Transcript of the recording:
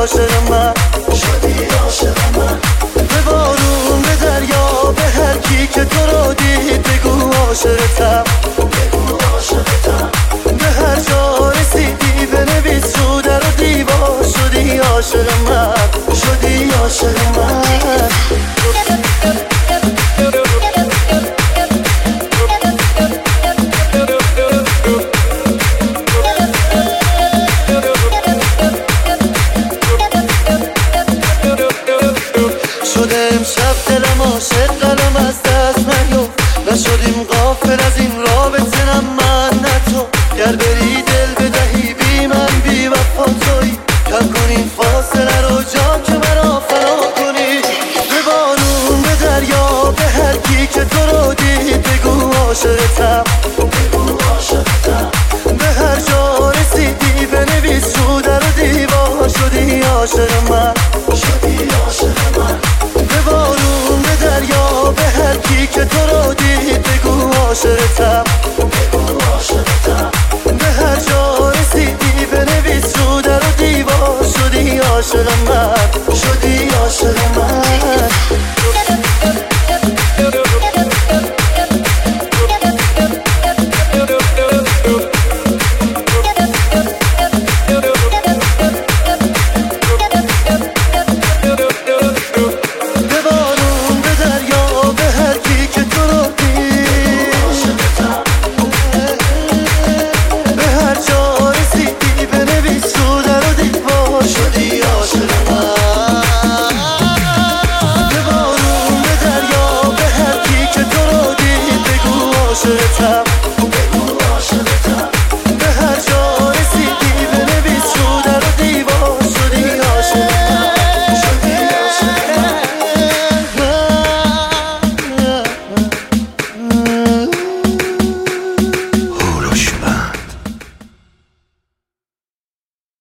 عاشق من، شدی عاشق من. به بارون، به دریا، به هر کی که تو رو دید بگو عاشقتم، بگو عاشقتم. به هر جا رسیدی بنویس رو در و دیوار شدی عاشق من، شدی عاشق من. شده امشب دلم عاشق قلم از دست نیفت، نشدیم غافل از این رابطه نه من نه تو. گر بری دل بدهی بی من بی وفا تویی، کم کن این فاصله رو جان که مرا فرا کنی. به بارون، به دریا، به هر کی که تو رو دید بگو عاشقتم، بگو عاشقتم. به هر جا رسیدی بنویس رو در و دیوار شدی عاشق من، شدی عاشق من. به بارون، به دریا، به هر کی که تو رو دید بگو عاشقتم، بگو عاشقتم. به هر جا رسیدی بنویس رو در و دیوار شدی عاشق من، شدی عاشق من. عاشقتم.